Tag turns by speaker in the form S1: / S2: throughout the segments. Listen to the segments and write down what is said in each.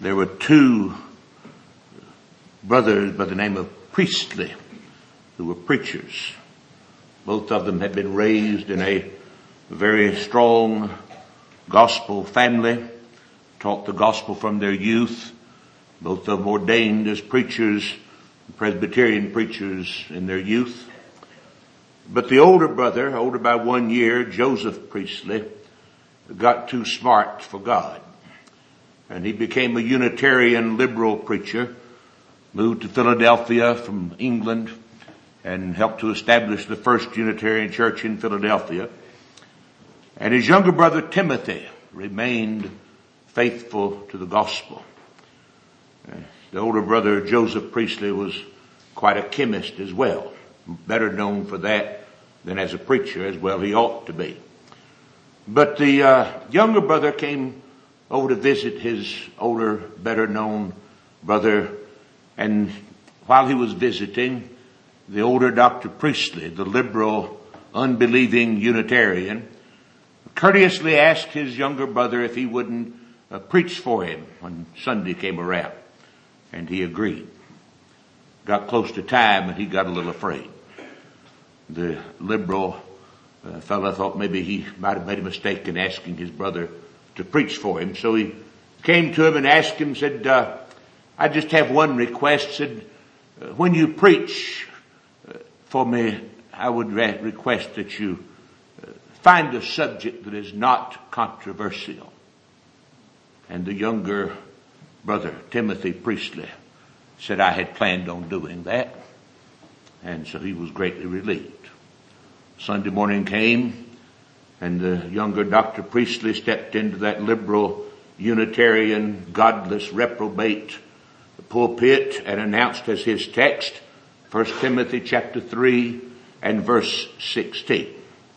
S1: There were two brothers by the name of Priestley who were preachers. Both of them had been raised in a very strong gospel family, taught the gospel from their youth. Both of them ordained as preachers, Presbyterian preachers in their youth. But the older brother, older by 1 year, Joseph Priestley, got too smart for God. And he became a Unitarian liberal preacher, moved to Philadelphia from England, and helped to establish the first Unitarian church in Philadelphia. And his younger brother Timothy remained faithful to the gospel. The older brother Joseph Priestley was quite a chemist as well, better known for that than as a preacher, as well he ought to be. But the younger brother came over to visit his older, better known brother, and while he was visiting, the older Dr. Priestley, the liberal, unbelieving Unitarian, courteously asked his younger brother if he wouldn't preach for him when Sunday came around. And he agreed. Got close to time and he got a little afraid. The liberal fellow thought maybe he might have made a mistake in asking his brother to preach for him. So he came to him and asked him, said, I just have one request. Said, when you preach for me, I would request that you find a subject that is not controversial. And the younger brother, Timothy Priestley, said, I had planned on doing that. And so he was greatly relieved. Sunday morning came, and the younger Dr. Priestley stepped into that liberal, Unitarian, godless, reprobate pulpit and announced as his text, 1 Timothy chapter 3 and verse 16.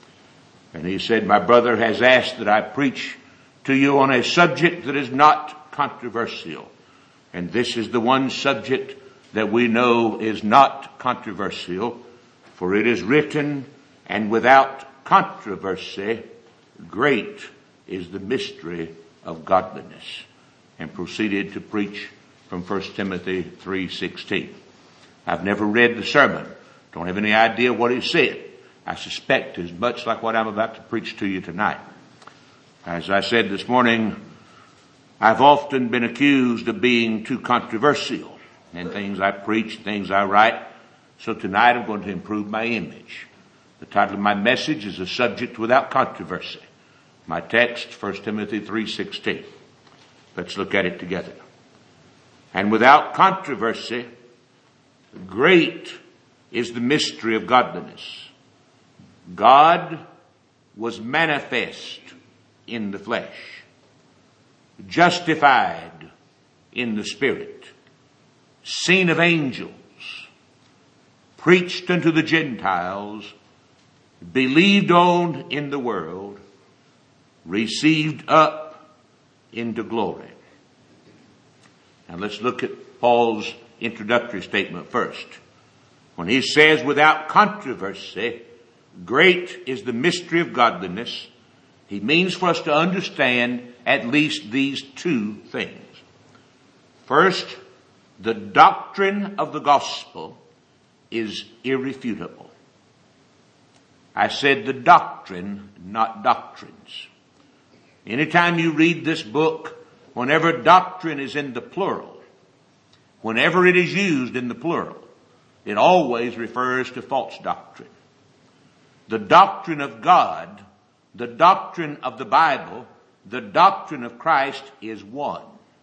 S1: And he said, my brother has asked that I preach to you on a subject that is not controversial. And this is the one subject that we know is not controversial, for it is written, and without controversy, great is the mystery of godliness. And proceeded to preach from 1 Timothy 3:16. I've never read the sermon. Don't have any idea what he said. I suspect it's much like what I'm about to preach to you tonight. As I said this morning, I've often been accused of being too controversial in things I preach, things I write. So tonight I'm going to improve my image. The title of my message is A Subject Without Controversy. My text, 1 Timothy 3:16. Let's look at it together. And without controversy, great is the mystery of godliness. God was manifest in the flesh, justified in the spirit, seen of angels, preached unto the Gentiles, believed on in the world, received up into glory. Now let's look at Paul's introductory statement first. When he says, without controversy, great is the mystery of godliness, he means for us to understand at least these two things. First, the doctrine of the gospel is irrefutable. I said the doctrine, not doctrines. Anytime you read this book, whenever doctrine is in the plural, whenever it is used in the plural, it always refers to false doctrine. The doctrine of God, the doctrine of the Bible, the doctrine of Christ is one.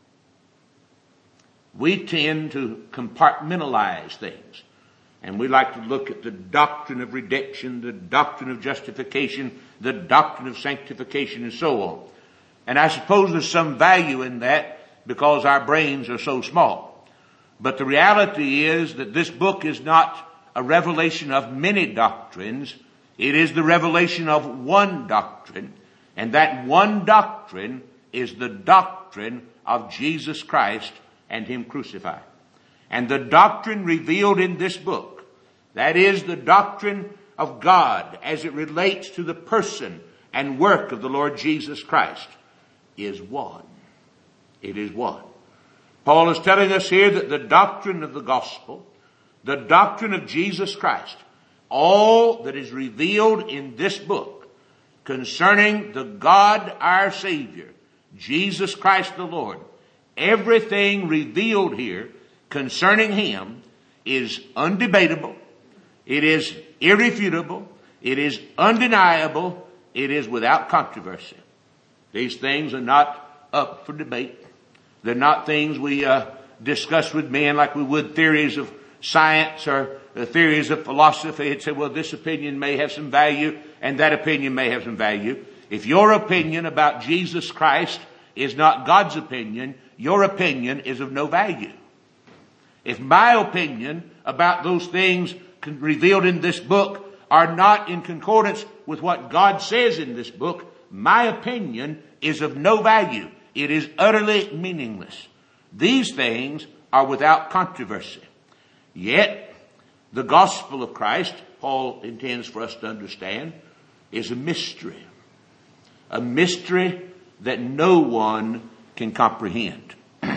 S1: We tend to compartmentalize things. And we like to look at the doctrine of redemption, the doctrine of justification, the doctrine of sanctification, and so on. And I suppose there's some value in that because our brains are so small. But the reality is that this book is not a revelation of many doctrines. It is the revelation of one doctrine. And that one doctrine is the doctrine of Jesus Christ and Him crucified. And the doctrine revealed in this book, that is the doctrine of God as it relates to the person and work of the Lord Jesus Christ, is one. It is one. Paul is telling us here that the doctrine of the gospel, the doctrine of Jesus Christ, all that is revealed in this book concerning the God our Savior, Jesus Christ the Lord, everything revealed here concerning Him is undebatable, it is irrefutable, it is undeniable, it is without controversy. These things are not up for debate. They're not things we discuss with men like we would theories of science or theories of philosophy. It'd say, well, this opinion may have some value and that opinion may have some value. If your opinion about Jesus Christ is not God's opinion, your opinion is of no value. If my opinion about those things revealed in this book are not in concordance with what God says in this book, my opinion is of no value. It is utterly meaningless. These things are without controversy. Yet, the gospel of Christ, Paul intends for us to understand, is a mystery. A mystery that no one can comprehend.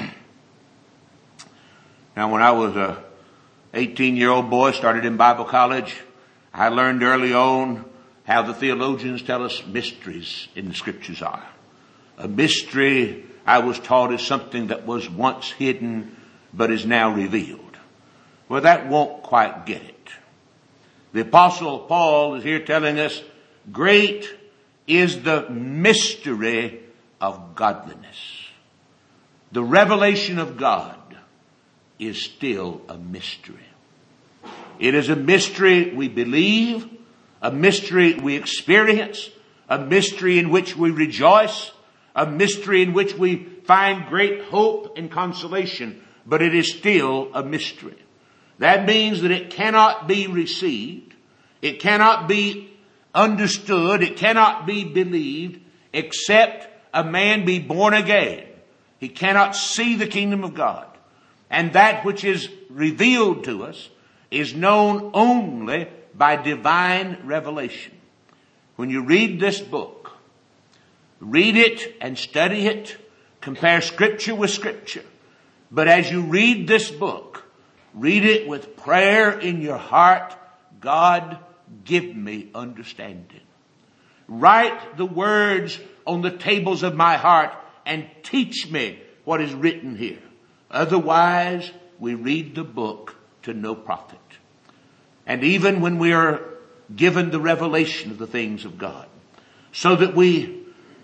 S1: Now, when I was a 18-year-old boy, started in Bible college, I learned early on how the theologians tell us mysteries in the Scriptures are. A mystery, I was taught, is something that was once hidden but is now revealed. Well, that won't quite get it. The Apostle Paul is here telling us, great is the mystery of godliness. The revelation of God is still a mystery. It is a mystery we believe, a mystery we experience, a mystery in which we rejoice, a mystery in which we find great hope and consolation, but it is still a mystery. That means that it cannot be received, it cannot be understood, it cannot be believed, except a man be born again. He cannot see the kingdom of God. And that which is revealed to us is known only by divine revelation. When you read this book, read it and study it, compare Scripture with Scripture. But as you read this book, read it with prayer in your heart. God, give me understanding. Write the words on the tables of my heart and teach me what is written here. Otherwise, we read the book to no profit. And even when we are given the revelation of the things of God, so that we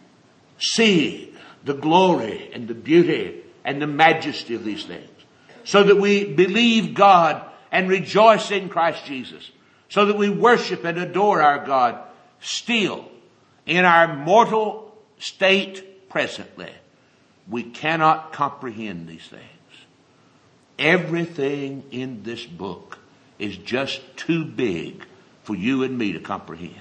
S1: see the glory and the beauty and the majesty of these things, so that we believe God and rejoice in Christ Jesus, so that we worship and adore our God, still in our mortal state presently, we cannot comprehend these things. Everything in this book is just too big for you and me to comprehend.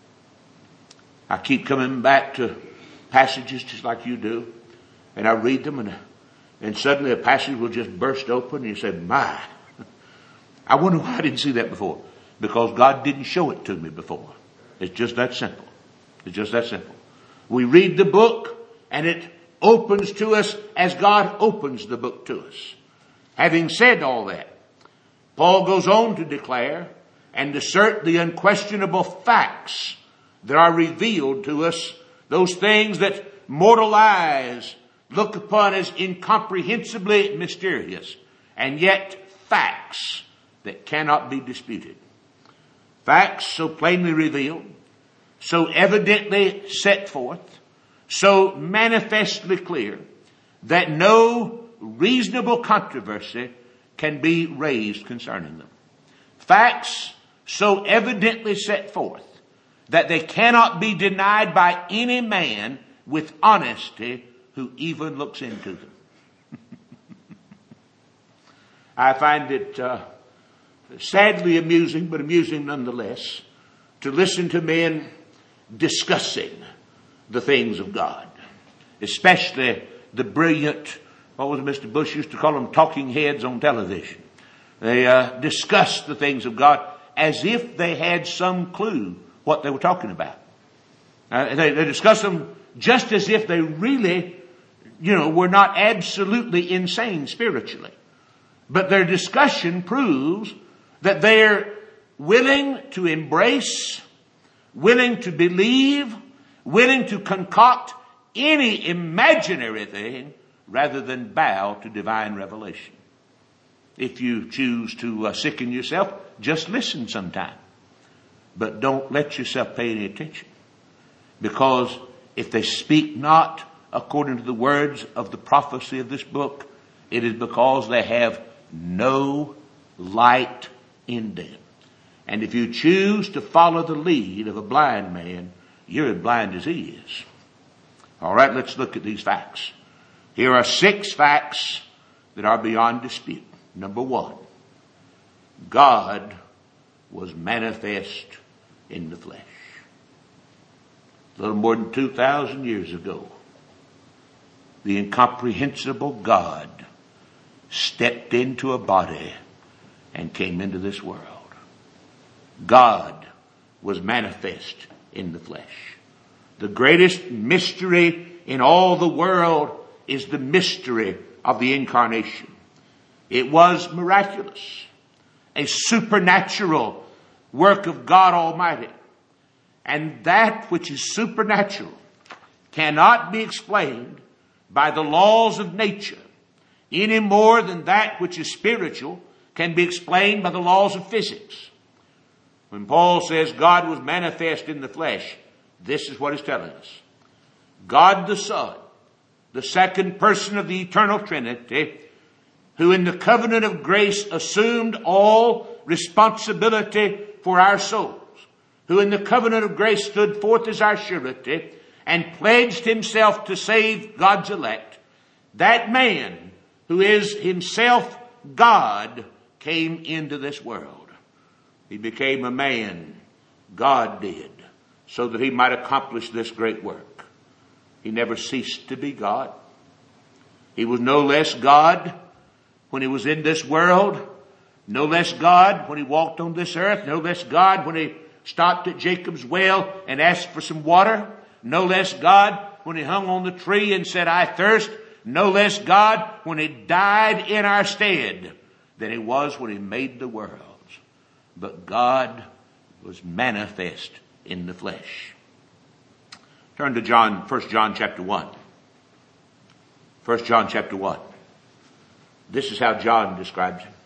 S1: I keep coming back to passages just like you do, and I read them, and suddenly a passage will just burst open, and you say, my, I wonder why I didn't see that before. Because God didn't show it to me before. It's just that simple. It's just that simple. We read the book, and it opens to us as God opens the book to us. Having said all that, Paul goes on to declare and assert the unquestionable facts that are revealed to us, those things that mortal eyes look upon as incomprehensibly mysterious, and yet facts that cannot be disputed. Facts so plainly revealed, so evidently set forth, so manifestly clear that no reasonable controversy can be raised concerning them. Facts so evidently set forth that they cannot be denied by any man with honesty who even looks into them. I find it sadly amusing, but amusing nonetheless, to listen to men discussing the things of God, especially the brilliant, what was Mr. Bush used to call them, talking heads on television. They discuss the things of God as if they had some clue what they were talking about. They discuss them just as if they really were not absolutely insane spiritually. But their discussion proves that they're willing to embrace, willing to believe, willing to concoct any imaginary thing rather than bow to divine revelation. If you choose to sicken yourself, just listen sometime. But don't let yourself pay any attention. Because if they speak not according to the words of the prophecy of this book, it is because they have no light in them. And if you choose to follow the lead of a blind man, you're as blind as he is. All right, let's look at these facts. Here are 6 facts that are beyond dispute. Number 1, God was manifest in the flesh. A little more than 2,000 years ago, the incomprehensible God stepped into a body and came into this world. God was manifest in the flesh. The greatest mystery in all the world is the mystery of the incarnation. It was miraculous, a supernatural work of God Almighty. And that which is supernatural cannot be explained by the laws of nature any more than that which is spiritual can be explained by the laws of physics. When Paul says God was manifest in the flesh, this is what he's telling us. God the Son, the second person of the eternal Trinity, who in the covenant of grace assumed all responsibility for our souls, who in the covenant of grace stood forth as our surety and pledged himself to save God's elect, that man who is himself God came into this world. He became a man, God did, so that he might accomplish this great work. He never ceased to be God. He was no less God when he was in this world, no less God when he walked on this earth, no less God when he stopped at Jacob's well and asked for some water, no less God when he hung on the tree and said, I thirst, no less God when he died in our stead than he was when he made the worlds. But God was manifest in the flesh. Turn to 1 John chapter 1. 1 John chapter 1. This is how John describes him.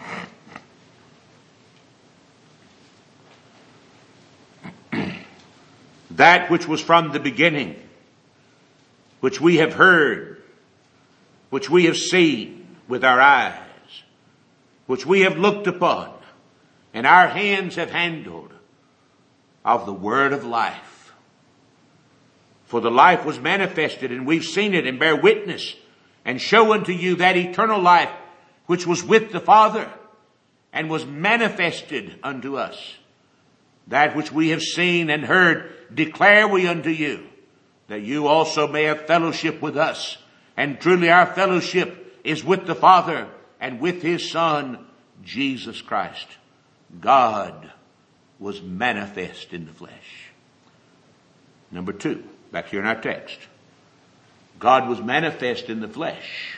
S1: That which was from the beginning, which we have heard, which we have seen with our eyes, which we have looked upon, and our hands have handled, of the word of life. For the life was manifested, and we've seen it, and bear witness, and show unto you that eternal life which was with the Father, and was manifested unto us. That which we have seen and heard declare we unto you, that you also may have fellowship with us. And truly our fellowship is with the Father and with his Son, Jesus Christ. God was manifest in the flesh. Number 2, back here in our text. God was manifest in the flesh.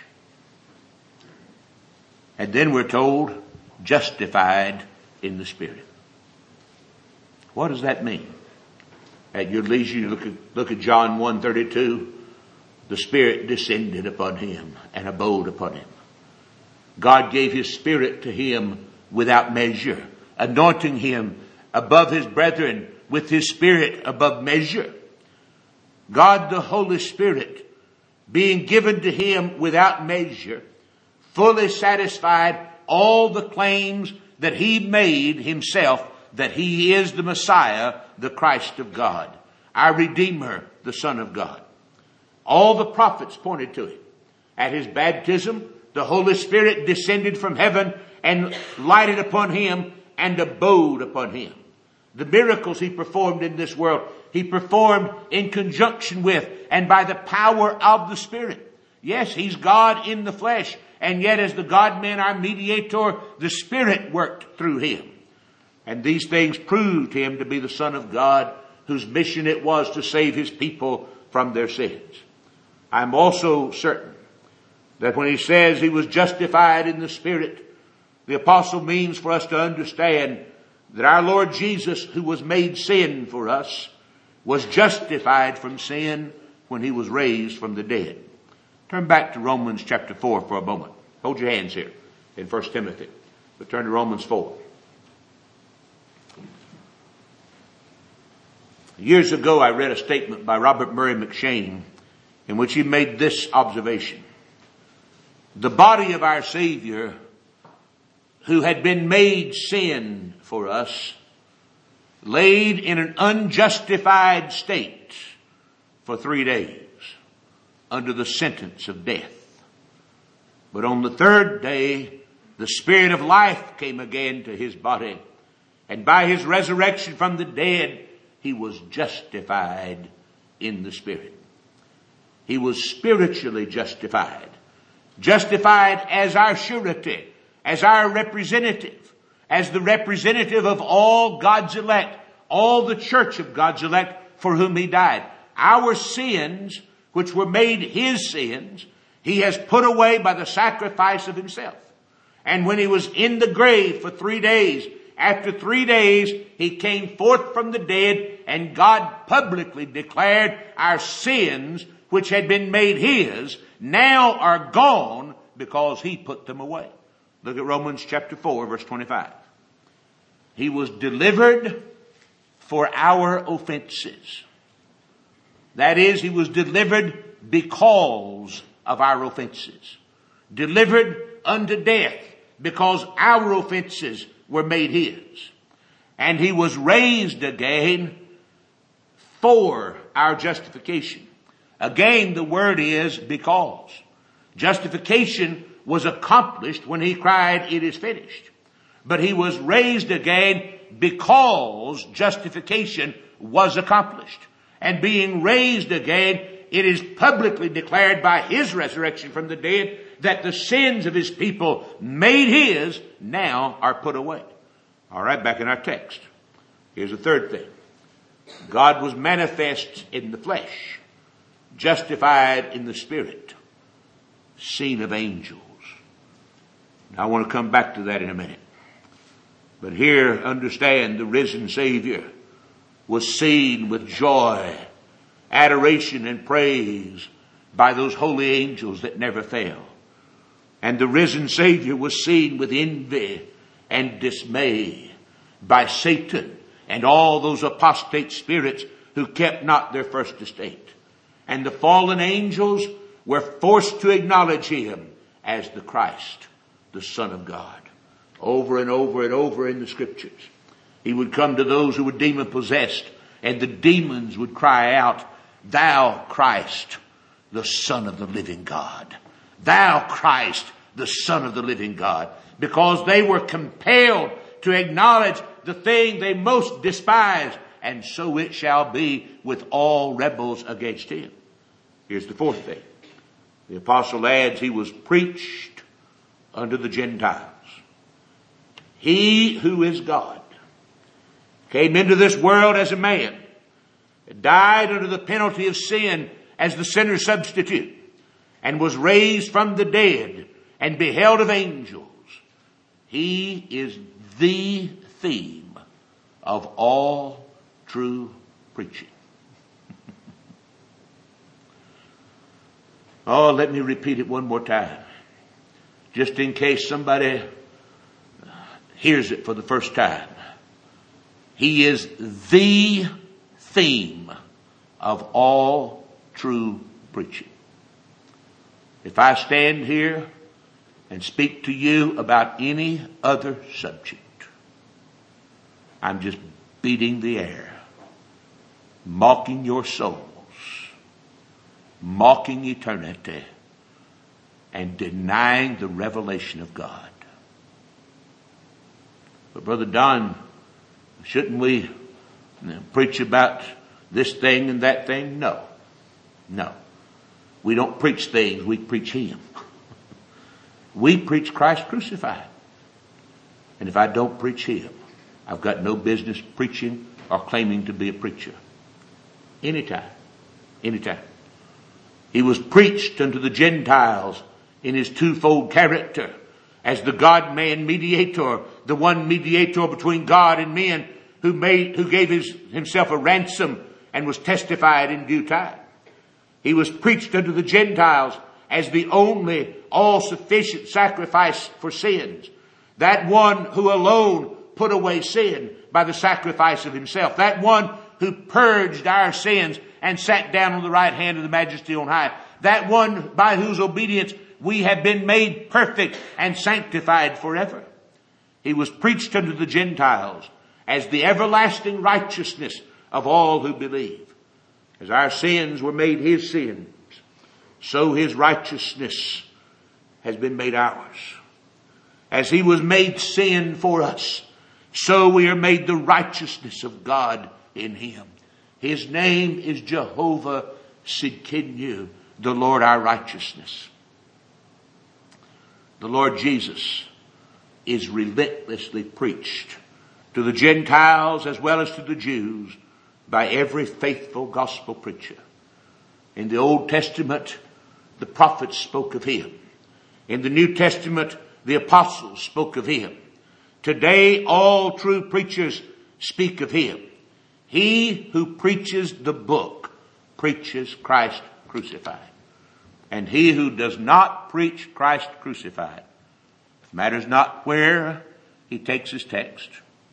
S1: And then we're told, justified in the Spirit. What does that mean? At your leisure, you look at John 1:32. The Spirit descended upon him and abode upon him. God gave his Spirit to him without measure, anointing him above his brethren with his Spirit above measure. God the Holy Spirit, being given to him without measure, fully satisfied all the claims that he made himself, that he is the Messiah, the Christ of God, our Redeemer, the Son of God. All the prophets pointed to him. At his baptism, the Holy Spirit descended from heaven and lighted upon him and abode upon him. The miracles he performed in this world, he performed in conjunction with and by the power of the Spirit. Yes, he's God in the flesh, and yet as the God-man, our mediator, the Spirit worked through him. And these things proved him to be the Son of God, whose mission it was to save his people from their sins. I'm also certain that when he says he was justified in the Spirit, the apostle means for us to understand that our Lord Jesus, who was made sin for us, was justified from sin when he was raised from the dead. Turn back to Romans chapter 4 for a moment. Hold your hands here in 1 Timothy. But turn to Romans 4. Years ago, I read a statement by Robert Murray McCheyne in which he made this observation. The body of our Savior, who had been made sin for us, laid in an unjustified state for 3 days under the sentence of death. But on the third day, the Spirit of life came again to his body, and by his resurrection from the dead, he was justified in the Spirit. He was spiritually justified. Justified as our surety, as our representative, as the representative of all God's elect, all the church of God's elect for whom he died. Our sins, which were made his sins, he has put away by the sacrifice of himself. And when he was in the grave for 3 days, after 3 days, he came forth from the dead, and God publicly declared our sins, which had been made his, now are gone because he put them away. Look at Romans chapter 4, verse 25. He was delivered for our offenses. That is, he was delivered because of our offenses. Delivered unto death because our offenses were made his. And he was raised again for our justification. Again, the word is because. Justification was accomplished when he cried, "It is finished." But he was raised again because justification was accomplished. And being raised again, it is publicly declared by his resurrection from the dead that the sins of his people made his now are put away. All right, back in our text. Here's the third thing. God was manifest in the flesh, justified in the Spirit, seen of angels. Now, I want to come back to that in a minute. But here, understand, the risen Savior was seen with joy, adoration, and praise by those holy angels that never fail. And the risen Savior was seen with envy and dismay by Satan and all those apostate spirits who kept not their first estate. And the fallen angels were forced to acknowledge him as the Christ, the Son of God. Over and over and over in the scriptures, he would come to those who were demon possessed, and the demons would cry out, "Thou Christ, the Son of the living God. Thou Christ, the Son of the living God." Because they were compelled to acknowledge the thing they most despised. And so it shall be with all rebels against him. Here's the fourth thing. The apostle adds, he was preached unto the Gentiles. He who is God came into this world as a man, died under the penalty of sin as the sinner's substitute, and was raised from the dead and beheld of angels. He is the theme of all true preaching. Oh, let me repeat it one more time, just in case somebody hears it for the first time. He is the theme of all true preaching. If I stand here and speak to you about any other subject, I'm just beating the air, mocking your souls, mocking eternity, and denying the revelation of God. But Brother Don, shouldn't we preach about this thing and that thing? No. We don't preach things, we preach him. We preach Christ crucified. And if I don't preach him, I've got no business preaching or claiming to be a preacher. Anytime. He was preached unto the Gentiles in his twofold character as the God-man mediator, the one mediator between God and men who gave himself a ransom and was testified in due time. He was preached unto the Gentiles as the only all-sufficient sacrifice for sins. That one who alone put away sin by the sacrifice of himself. That one who purged our sins and sat down on the right hand of the Majesty on high. That one by whose obedience we have been made perfect and sanctified forever. He was preached unto the Gentiles as the everlasting righteousness of all who believe. As our sins were made his sins, so his righteousness has been made ours. As he was made sin for us, so we are made the righteousness of God in him. His name is Jehovah Sidkenu, the Lord our righteousness. The Lord Jesus is relentlessly preached to the Gentiles as well as to the Jews by every faithful gospel preacher. In the Old Testament, the prophets spoke of him. In the New Testament, the apostles spoke of him. Today, all true preachers speak of him. He who preaches the book preaches Christ crucified. And he who does not preach Christ crucified, matters not where he takes his text,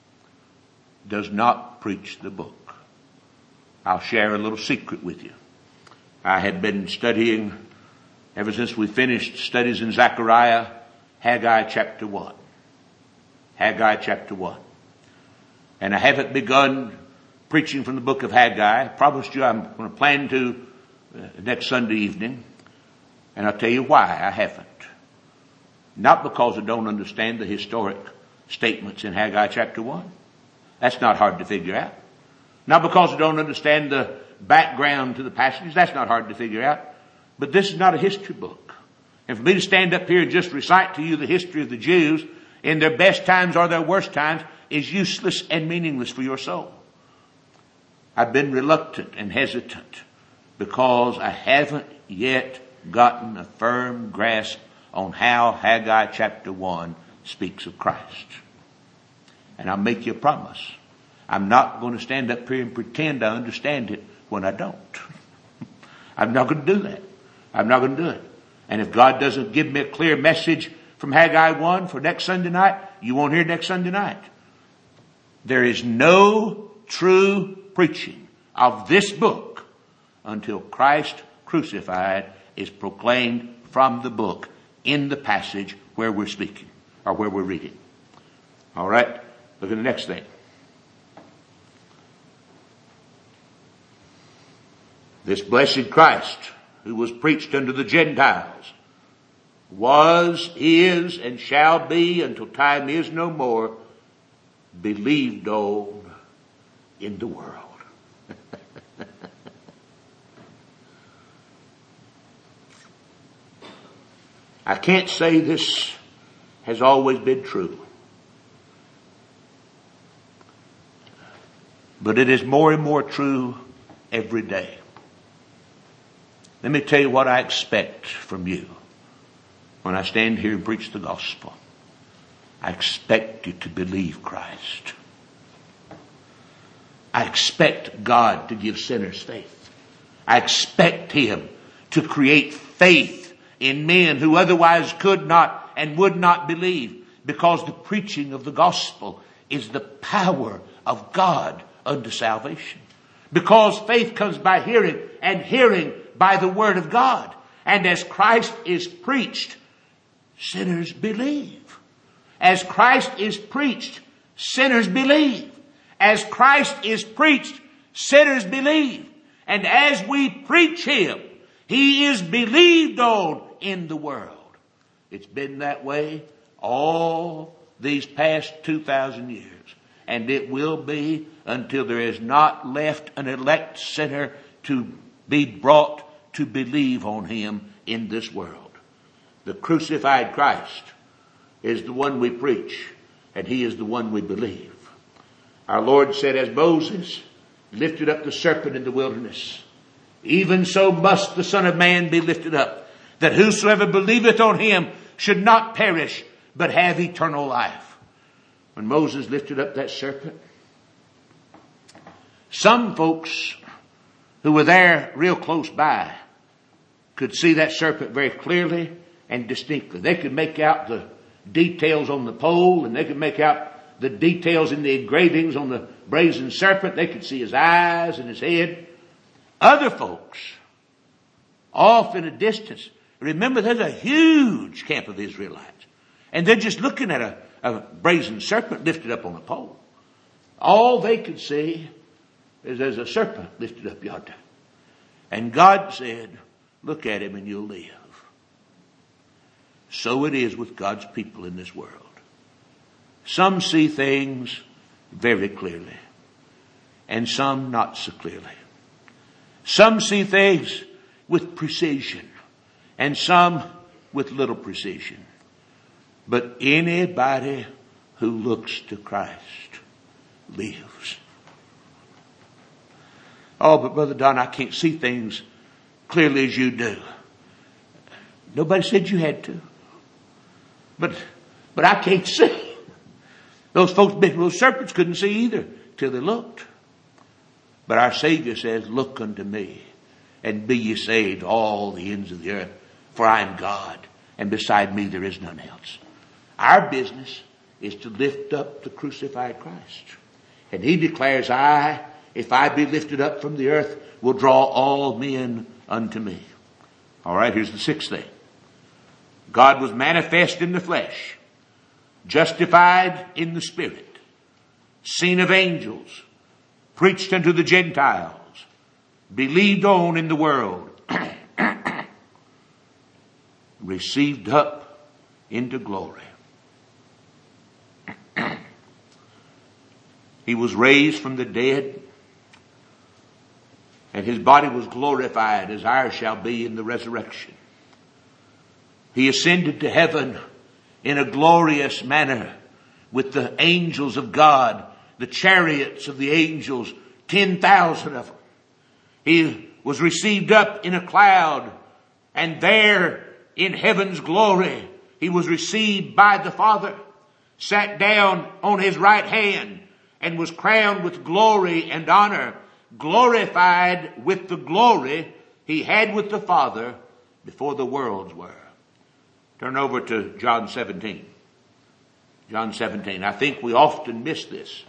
S1: does not preach the book. I'll share a little secret with you. I had been studying, ever since we finished studies in Zechariah, Haggai chapter 1. Haggai chapter 1. And I haven't begun preaching from the book of Haggai. I promised you I'm going to plan to next Sunday evening. And I'll tell you why I haven't. Not because I don't understand the historic statements in Haggai chapter 1. That's not hard to figure out. Not because I don't understand the background to the passages. That's not hard to figure out. But this is not a history book. And for me to stand up here and just recite to you the history of the Jews in their best times or their worst times is useless and meaningless for your soul. I've been reluctant and hesitant because I haven't yet gotten a firm grasp on how Haggai chapter 1 speaks of Christ. And I'll make you a promise. I'm not going to stand up here and pretend I understand it when I don't. I'm not going to do that. I'm not going to do it. And if God doesn't give me a clear message from Haggai 1 for next Sunday night, you won't hear next Sunday night. There is no true preaching of this book until Christ crucified is proclaimed from the book in the passage where we're speaking or where we're reading. All right. Look at the next thing. This blessed Christ who was preached unto the Gentiles was, is, and shall be until time is no more believed on in the world. I can't say this has always been true. But it is more and more true every day. Let me tell you what I expect from you when I stand here and preach the gospel. I expect you to believe Christ. I expect God to give sinners faith. I expect Him to create faith in men who otherwise could not and would not believe, because the preaching of the gospel is the power of God unto salvation. Because faith comes by hearing, and hearing by the word of God. And as Christ is preached, sinners believe. As Christ is preached, sinners believe. As Christ is preached, sinners believe. And as we preach Him, He is believed on in the world. It's been that way all these past 2,000 years. And it will be until there is not left an elect sinner to be brought to believe on Him in this world. The crucified Christ is the one we preach, and He is the one we believe. Our Lord said, as Moses lifted up the serpent in the wilderness, even so must the Son of Man be lifted up, that whosoever believeth on him should not perish, but have eternal life. When Moses lifted up that serpent, some folks who were there real close by could see that serpent very clearly and distinctly. They could make out the details on the pole, and they could make out the details in the engravings on the brazen serpent. They could see his eyes and his head. Other folks, off in a distance, remember there's a huge camp of Israelites, and they're just looking at a brazen serpent lifted up on a pole. All they could see is there's a serpent lifted up yonder. And God said, look at him and you'll live. So it is with God's people in this world. Some see things very clearly, and some not so clearly. Some see things with precision, and some with little precision. But anybody who looks to Christ lives. Oh, but Brother Don, I can't see things clearly as you do. Nobody said you had to. But I can't see. Those folks, those serpents couldn't see either till they looked. But our Savior says, look unto me and be ye saved all the ends of the earth, for I am God, and beside me there is none else. Our business is to lift up the crucified Christ. And he declares, if I be lifted up from the earth, will draw all men unto me. All right, here's the sixth thing. God was manifest in the flesh, justified in the spirit, seen of angels, preached unto the Gentiles, believed on in the world, received up into glory. He was raised from the dead, and his body was glorified as ours shall be in the resurrection. He ascended to heaven in a glorious manner with the angels of God, the chariots of the angels, 10,000 of them. He was received up in a cloud, and there in heaven's glory, he was received by the Father, sat down on his right hand, and was crowned with glory and honor, glorified with the glory he had with the Father before the worlds were. Turn over to John 17. John 17. I think we often miss this.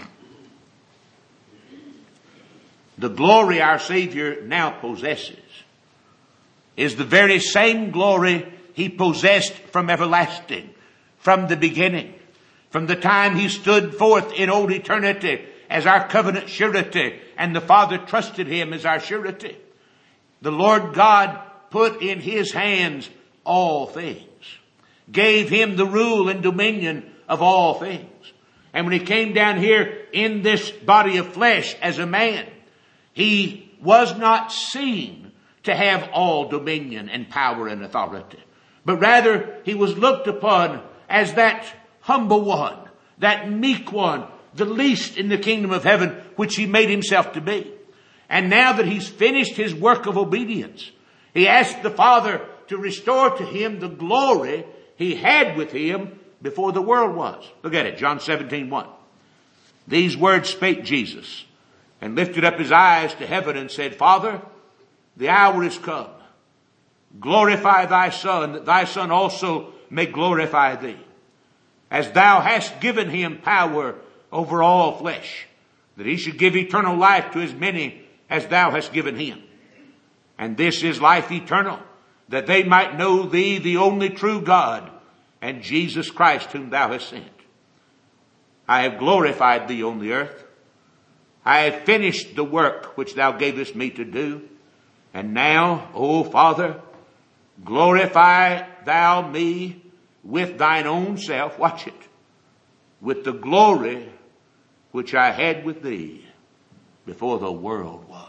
S1: The glory our Savior now possesses is the very same glory he possessed from everlasting, from the beginning, from the time he stood forth in old eternity as our covenant surety, and the Father trusted him as our surety. The Lord God put in his hands all things, gave him the rule and dominion of all things. And when he came down here in this body of flesh as a man, he was not seen to have all dominion and power and authority, but rather he was looked upon as that humble one, that meek one, the least in the kingdom of heaven, which he made himself to be. And now that he's finished his work of obedience, he asked the Father to restore to him the glory he had with him before the world was. Look at it, John 17:1. These words spake Jesus, and lifted up his eyes to heaven, and said, Father, the hour is come. Glorify thy Son, that thy Son also may glorify thee, as thou hast given him power over all flesh, that he should give eternal life to as many as thou hast given him. And this is life eternal, that they might know thee, the only true God, and Jesus Christ whom thou hast sent. I have glorified thee on the earth. I have finished the work which thou gavest me to do. And now, O Father, glorify thou me with thine own self, watch it, with the glory which I had with thee before the world was.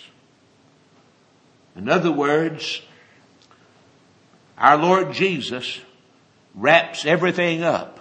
S1: In other words, our Lord Jesus wraps everything up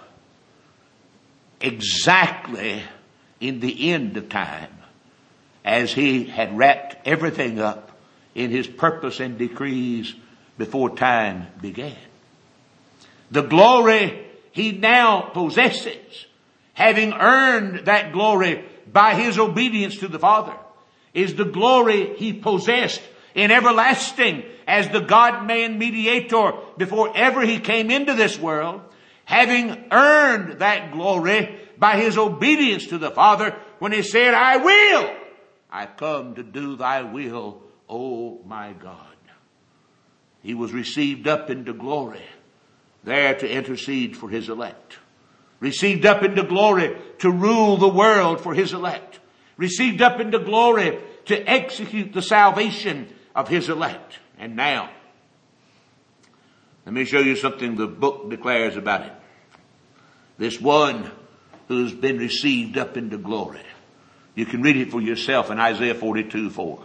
S1: exactly in the end of time as he had wrapped everything up in his purpose and decrees before time began. The glory he now possesses, having earned that glory by his obedience to the Father, is the glory he possessed in everlasting as the God-man mediator before ever he came into this world, having earned that glory by his obedience to the Father when he said, I come to do thy will, O my God. He was received up into glory, there to intercede for his elect. Received up into glory to rule the world for his elect. Received up into glory to execute the salvation of his elect. And now, let me show you something the book declares about it. This one who's been received up into glory. You can read it for yourself in Isaiah 42:4.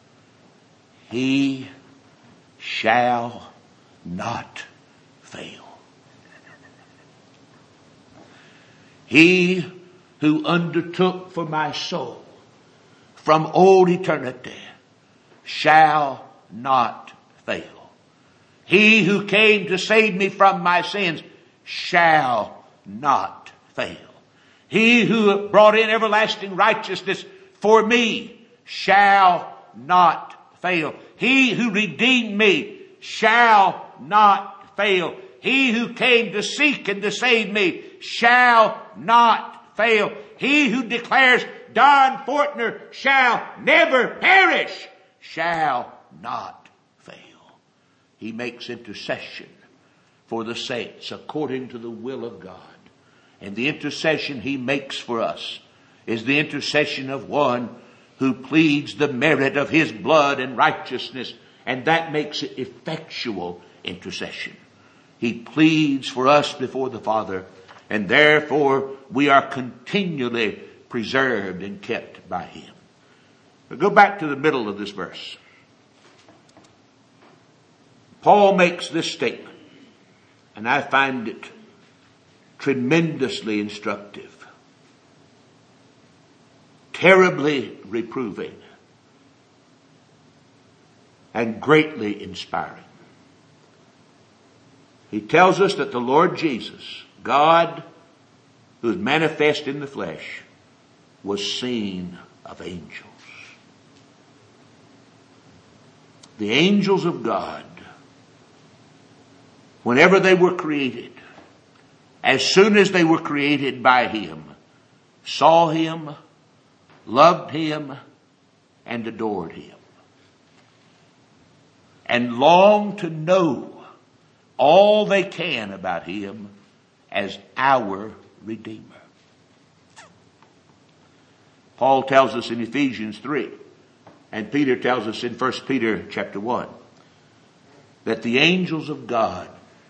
S1: He shall not fail. He who undertook for my soul from old eternity shall not fail. He who came to save me from my sins shall not fail. He who brought in everlasting righteousness for me shall not fail. He who redeemed me shall not fail. He who came to seek and to save me shall not fail. He who declares Don Fortner shall never perish shall not fail. He makes intercession for the saints according to the will of God. And the intercession he makes for us is the intercession of one who pleads the merit of his blood and righteousness, and that makes it effectual intercession. He pleads for us before the Father, and therefore we are continually preserved and kept by him. But go back to the middle of this verse. Paul makes this statement, and I find it tremendously instructive, terribly reproving, and greatly inspiring. He tells us that the Lord Jesus, God, who is manifest in the flesh, was seen of angels. The angels of God, whenever they were created, as soon as they were created by him, saw him, loved him, and adored him, and longed to know all they can about him as our Redeemer. Paul tells us in Ephesians 3, and Peter tells us in 1 Peter chapter 1, that the angels of God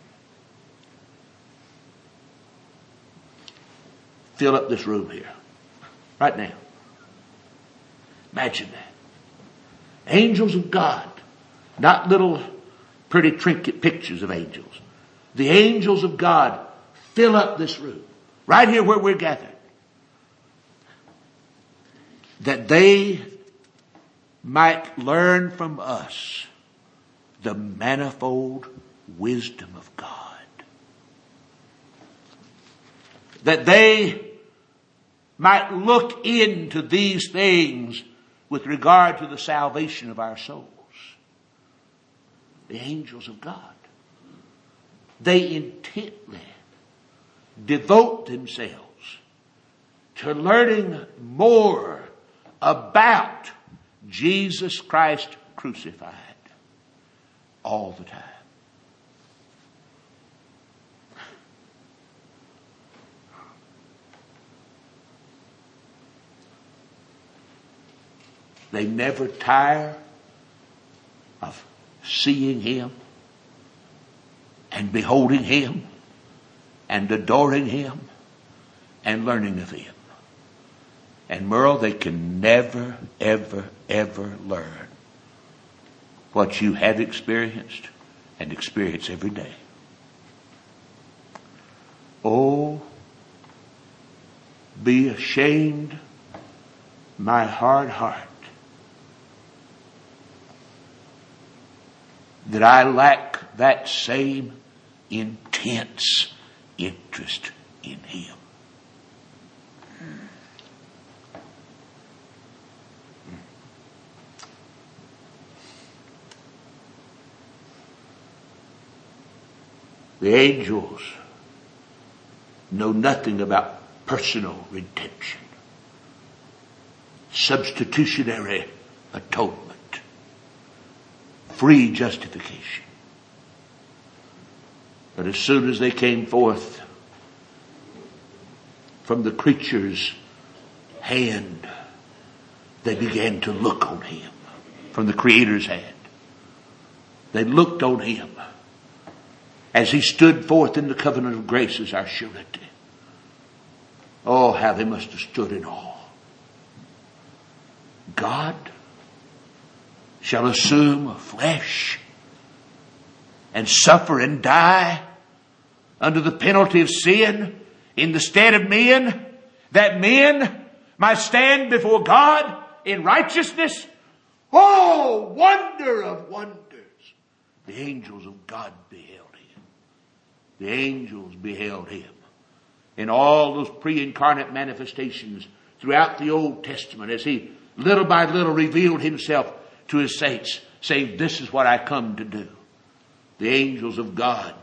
S1: fill up this room here, right now. Imagine that. Angels of God, not little pretty trinket pictures of angels. The angels of God fill up this room, right here where we're gathered. That they might learn from us the manifold wisdom of God. That they might look into these things with regard to the salvation of our souls. The angels of God. They intently devote themselves to learning more about Jesus Christ crucified all the time. They never tire of seeing him and beholding him and adoring him and learning of him. And Merle, they can never, ever, ever learn what you have experienced and experience every day. Oh, be ashamed, my hard heart, that I lack that same intense interest in Him. The angels know nothing about personal redemption, substitutionary atonement, free justification. But as soon as they came forth from the creature's hand, they began to look on Him. From the Creator's hand, they looked on Him as He stood forth in the covenant of grace as our surety. Oh, how they must have stood in awe. God shall assume flesh and suffer and die under the penalty of sin in the stead of men, that men might stand before God in righteousness. Oh, wonder of wonders. The angels of God beheld Him. The angels beheld Him. In all those pre-incarnate manifestations throughout the Old Testament, as He little by little revealed Himself to His saints, saying, this is what I come to do. The angels of God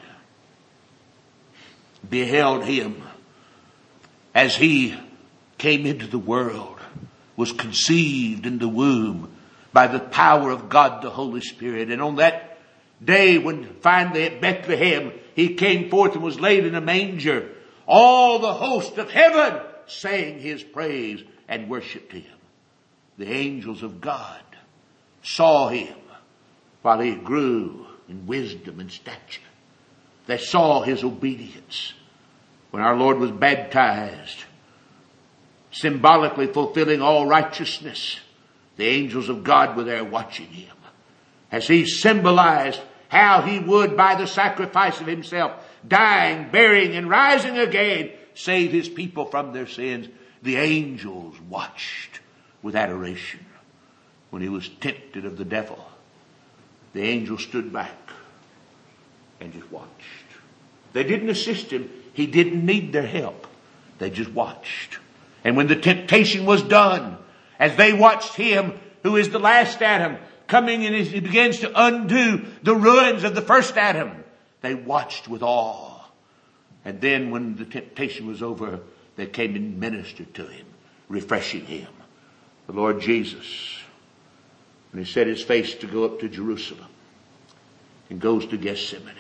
S1: beheld Him as He came into the world, was conceived in the womb by the power of God the Holy Spirit. And on that day when finally at Bethlehem He came forth and was laid in a manger, all the host of heaven sang His praise and worshiped Him. The angels of God saw Him while He grew in wisdom and stature. They saw His obedience when our Lord was baptized, symbolically fulfilling all righteousness. The angels of God were there watching Him as He symbolized how He would, by the sacrifice of Himself, dying, burying, and rising again, save His people from their sins. The angels watched with adoration. When He was tempted of the devil, the angels stood back and just watched. They didn't assist Him. He didn't need their help. They just watched. And when the temptation was done, as they watched Him who is the last Adam coming and He begins to undo the ruins of the first Adam, they watched with awe. And then when the temptation was over, they came and ministered to Him, refreshing Him. The Lord Jesus, when He set His face to go up to Jerusalem and goes to Gethsemane,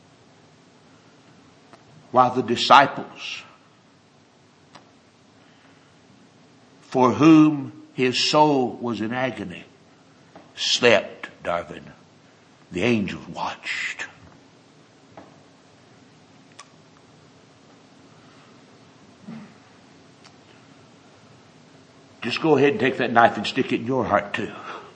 S1: while the disciples, for whom His soul was in agony, slept, Darwin, the angels watched. Just go ahead and take that knife and stick it in your heart too.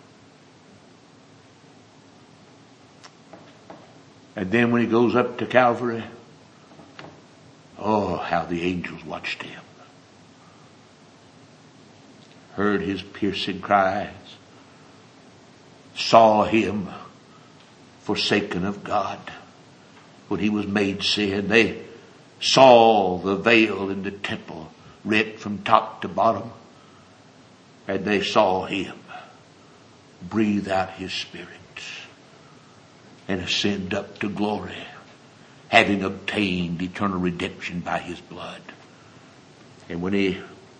S1: And then when He goes up to Calvary, oh, how the angels watched Him. Heard His piercing cries. Saw Him forsaken of God when He was made sin. They saw the veil in the temple rent from top to bottom. And they saw Him breathe out His Spirit and ascend up to glory, having obtained eternal redemption by His blood. And when He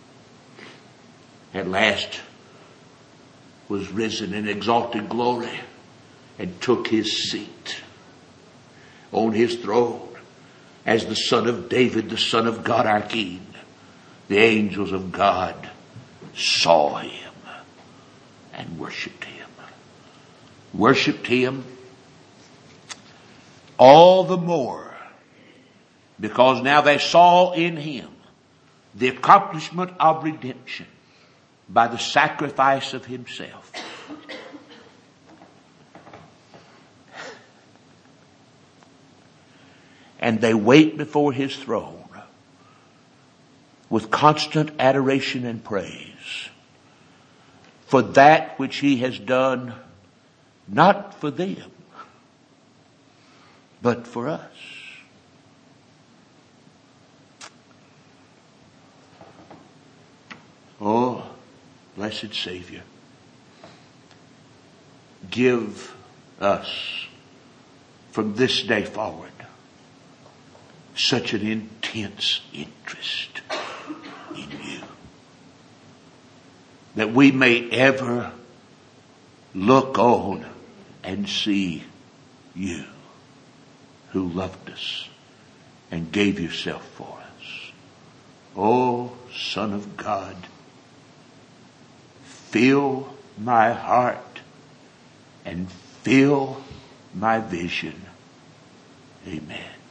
S1: at last was risen in exalted glory and took His seat on His throne as the Son of David, the Son of God, our King, the angels of God saw Him and worshiped Him. Worshiped Him all the more because now they saw in Him the accomplishment of redemption by the sacrifice of Himself. And they wait before His throne with constant adoration and praise for that which He has done, not for them, but for us. Oh, blessed Savior, give us from this day forward such an intense interest in you that we may ever look on and see you who loved us and gave yourself for us. Oh, Son of God, fill my heart and fill my vision. Amen.